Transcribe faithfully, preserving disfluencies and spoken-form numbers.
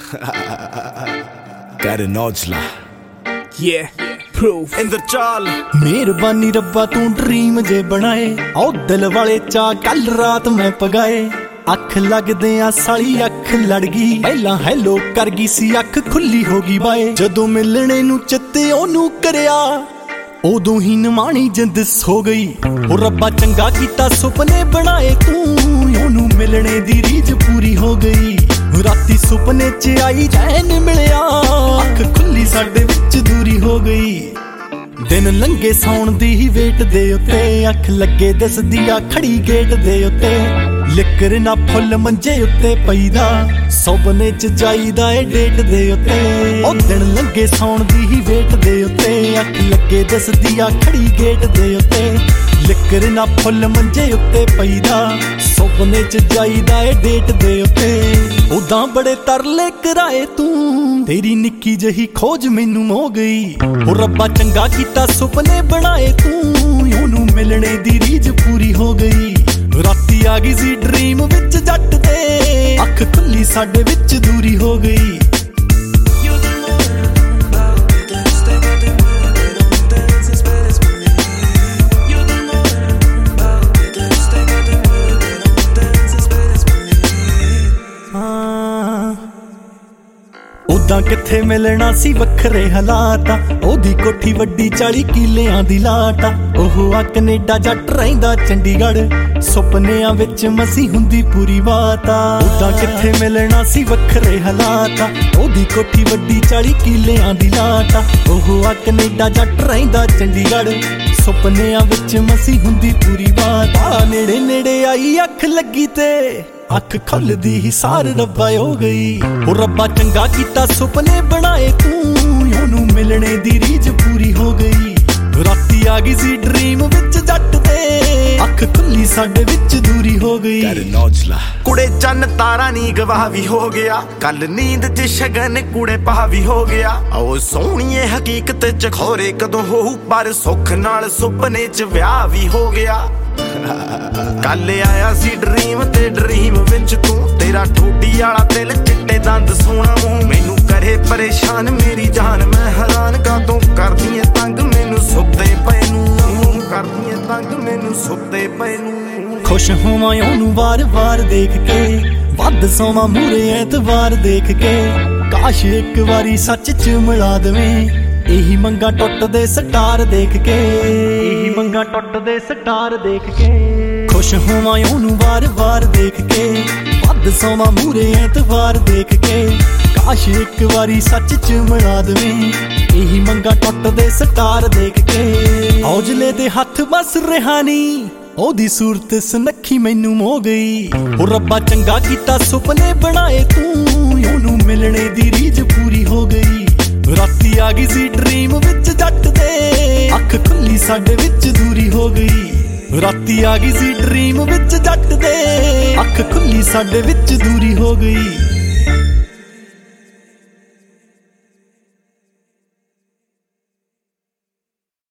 Got an Ojla. Yeah, proof ਇੰਦਰਚਾਲ ਮਿਹਰਬਾਨੀ ਰੱਬਾ ਤੂੰ ਡ੍ਰੀਮ ਜੇ ਬਣਾਏ ਓ ਦਿਲ ਵਾਲੇ ਚਾ ਕੱਲ ਰਾਤ ਮੈਂ ਪਗਾਏ ਅੱਖ ਲੱਗਦੇ ਆ ਸਾਲੀ ਅੱਖ ਲੜ ਗਈ ਪਹਿਲਾਂ ਹੈਲੋ ਕਰ ਗਈ ਸੀ ਅੱਖ ਖੁੱਲੀ ਹੋ ਗਈ ਬਾਏ ਜਦੋਂ ਮਿਲਣੇ ਨੂੰ ਚਿੱਤੇ ਉਹਨੂੰ ਕਰਿਆ ਉਦੋਂ ਹੀ ਨਿਮਾਣੀ ਜਿੰਦ ਸੋ ਗਈ ਉਹ ਰੱਬਾ ਚੰਗਾ ਕੀਤਾ ਸੁਪਨੇ ਬਣਾਏ ਤੂੰ ਉਹਨੂੰ ਮਿਲਣੇ ਦੀ ਰੀਝ ਪੂਰੀ ਹੋ ਗਈ ਰਾਤੀ ਸੁਪਨੇ ਚ ਆਈ ਚੈਨ ਮਿਲਿਆ ਅੱਖ ਖੁੱਲੀ ਸਾਡੇ ਵਿੱਚ ਦੂਰੀ ਹੋ ਗਈ ਦਿਨ ਲੰਘੇ ਸੌਣ ਦੀ ਹੀ ਵੇਟ ਦੇ ਉੱਤੇ ਅੱਖ ਲੱਗੇ ਦਿਸਦੀ ਆ ਖੜੀ ਗੇਟ ਦੇ ਉੱਤੇ ਲਿਕਰ ਨਾ ਫੁੱਲ ਮੰਜੇ ਉੱਤੇ ਪਈਦਾ ਸੁਪਨੇ ਚ ਜਾਈਦਾ ਏ ਡੇਟ ਦੇ ਉੱਤੇ ਉਹ ਦਿਨ ਲੰਘੇ ਸੌਣ ਦੀ ਹੀ ਵੇਟ ਦੇ ਉੱਤੇ ਅੱਖ ਲੱਗੇ ਦਿਸਦੀ ਆ ਖੜੀ ਗੇਟ ਦੇ ਉੱਤੇ ਲਿਕਰ ਨਾ ਫੁੱਲ ਮੰਜੇ ਉੱਤੇ ਪਈਦਾ ਸੁਪਨੇ ਚ ਜਾਈਦਾ ਏ ਡੇਟ ਦੇ ਉੱਤੇ ਉਦਾਂ ਬੜੇ ਤਰਲੇ ਕਰਾਏ ਤੂੰ ਤੇਰੀ ਨਿੱਕੀ ਜਹੀ ਖੋਜ ਮੈਨੂੰ ਮੋ ਗਈ ਉਹ ਰੱਬਾ ਚੰਗਾ ਕੀਤਾ ਸੁਪਨੇ ਬਣਾਏ ਤੂੰ ਉਹਨੂੰ ਮਿਲਣੇ ਦੀ ਰੀਝ ਪੂਰੀ ਹੋ ਗਈ ਰਾਤੀ ਆ ਗਈ ਸੀ ਡ੍ਰੀਮ ਵਿੱਚ ਜੱਟ ਦੇ ਅੱਖ ਖੁੱਲੀ ਸਾਡੇ ਵਿੱਚ ਦੂਰੀ ਹੋ ਗਈ ਉਦਾਂ ਕਿੱਥੇ ਮਿਲਣਾ ਸੀ ਵੱਖਰੇ ਹਾਲਾਤਾਂ ਉਹਦੀ ਕੋਠੀ ਵੱਡੀ ਚਾਲੀ ਕਿੱਲਿਆਂ ਦੀ ਲਾਟਾ ਉਹ ਆ ਕੈਨੇਡਾ ਜੱਟ ਰਹਿੰਦਾ ਚੰਡੀਗੜ੍ਹ ਸੁਪਨਿਆਂ ਵਿੱਚ ਮਸੀ ਹੁੰਦੀ ਪੂਰੀ ਬਾਤ ਆ ਉਦਾਂ ਕਿੱਥੇ ਮਿਲਣਾ ਸੀ ਵੱਖਰੇ ਹਾਲਾਤਾਂ ਉਹਦੀ ਕੋਠੀ ਵੱਡੀ ਚਾਲੀ ਕਿੱਲਿਆਂ ਦੀ ਲਾਟਾ ਉਹ ਆ ਕੈਨੇਡਾ ਜੱਟ ਰਹਿੰਦਾ ਚੰਡੀਗੜ੍ਹ ਸੁਪਨਿਆਂ ਵਿੱਚ ਮਸੀ ਹੁੰਦੀ ਪੂਰੀ ਬਾਤ ਆ ਨੇੜੇ ਨੇੜੇ ਆਈ ਅੱਖ ਲੱਗੀ ਤੇ ਅੱਖ ਖੁੱਲਦੀ ਹੀ ਸਾਰ ਰੱਬਾ ਹੋ ਗਈ ਉਹ ਰੱਬਾ ਚੰਗਾ ਕੀਤਾ ਸੁਪਨੇ ਬਣਾਏ ਤੂੰ ਉਹਨੂੰ ਮਿਲਣੇ ਦੀ ਰੀਝ ਪੂਰੀ ਹੋ ਗਈ ਰਾਤੀ ਆ ਗਈ ਸੀ ਡ੍ਰੀਮ ਵਿੱਚ ਜੱਟ ਦੇ ਅੱਖ ਖੁੱਲੀ ਸਾਡੇ ਵਿੱਚ ਦੂਰੀ ਹੋ ਗਈ Got an Ojla. ਕੁੜੇ ਚੰਨ ਤਾਰਾ ਨੀ ਗਵਾਹ ਵੀ ਹੋ ਗਿਆ ਕੱਲ ਨੀਂਦ ਚ ਸ਼ਗਨ ਕੁੜੇ ਪਾ ਵੀ ਹੋ ਗਿਆ ਓ ਸੋਹਣੀਏ ਹਕੀਕਤ ਚ ਖੋਰੇ ਕਦੋਂ ਹੋਊ ਪਰ ਸੁੱਖ ਨਾਲ ਸੁਪਨੇ ਚ ਵਿਆਹ ਵੀ ਹੋ ਗਿਆ ਕੱਲ ਆਇਆ ਸੀ ਡ੍ਰੀਮ ਤੇ ਡ੍ਰੀਮ ਵਿੱਚ ਤੂੰ ਤੇਰਾ ਠੋਡੀ ਵਾਲਾ ਦਿਲ ਚਿੱਟੇ ਦੰਦ ਸੋਹਣਾ ਮੂੰਹ ਮੈਨੂੰ ਕਰੇ ਪਰੇਸ਼ਾਨ ਮੇਰੀ ਜਾਨ ਮੈਂ ਹੈਰਾਨ ਕਾਤੋਂ ਕਰਦੀ ਏ ਤੰਗ ਮੈਨੂੰ ਸੁੱਤੇ ਪਏ ਨੂੰ ਕਰਦੀ ਏ ਤੰਗ ਮੈਨੂੰ ਸੁੱਤੇ ਪਏ ਨੂੰ ਖੁਸ਼ ਹੋਵਾਂ ਉਹਨੂੰ ਵਾਰ-ਵਾਰ ਦੇਖ ਕੇ ਵੱਧ ਸੋਵਾਂ ਮੂਰੇ ਐਤਵਾਰ ਦੇਖ ਕੇ ਕਾਸ਼ ਇੱਕ ਵਾਰੀ ਸੱਚ ਚ ਮਿਲਾ ਦੇਵੇਂ ਇਹੀ ਮੰਗਾ ਟੁੱਟਦੇ ਸਟਾਰ ਦੇਖ ਕੇ ਇਹੀ ਮੰਗਾ ਟੁੱਟਦੇ ਸਟਾਰ ਦੇਖ ਕੇ ਖੁਸ਼ ਹੋਵਾਂ ਉਹਨੂੰ ਵਾਰ-ਵਾਰ ਦੇਖ ਕੇ ਵੱਧ ਸੋਵਾਂ ਮੂਰੇ ਐਤਵਾਰ ਦੇਖ ਕੇ ਕਾਸ਼ ਇੱਕ ਵਾਰੀ ਸੱਚ ਚ ਮਿਲਾ ਦੇਵੇਂ ਇਹੀ ਮੰਗਾ ਟੁੱਟਦੇ ਸਟਾਰ ਦੇਖ ਕੇ ਔਜਲੇ ਦੇ ਹੱਥ ਬਸ ਰਿਹਾਨੀ ਉਹਦੀ ਸੂਰਤ ਸੁਨੱਖੀ ਮੈਨੂੰ ਮੋ ਗਈ ਉਹ ਰੱਬਾ ਚੰਗਾ ਕੀਤਾ ਸੁਪਨੇ ਬਣਾਏ ਤੂੰ ਉਹਨੂੰ ਮਿਲਣੇ ਦੀ ਰੀਝ ਪੂਰੀ ਹੋ ਗਈ ਰਾਤੀ ਆ ਗਈ ਸੀ ਡ੍ਰੀਮ ਵਿੱਚ ਜੱਟ ਦੇ ਅੱਖ ਖੁੱਲੀ ਸਾਡੇ ਵਿੱਚ ਦੂਰੀ ਹੋ ਗਈ ਰਾਤੀ ਆ ਗਈ ਸੀ ਡ੍ਰੀਮ ਵਿੱਚ ਜੱਟ ਦੇ ਅੱਖ ਖੁੱਲੀ ਸਾਡੇ ਵਿੱਚ ਦੂਰੀ ਹੋ ਗਈ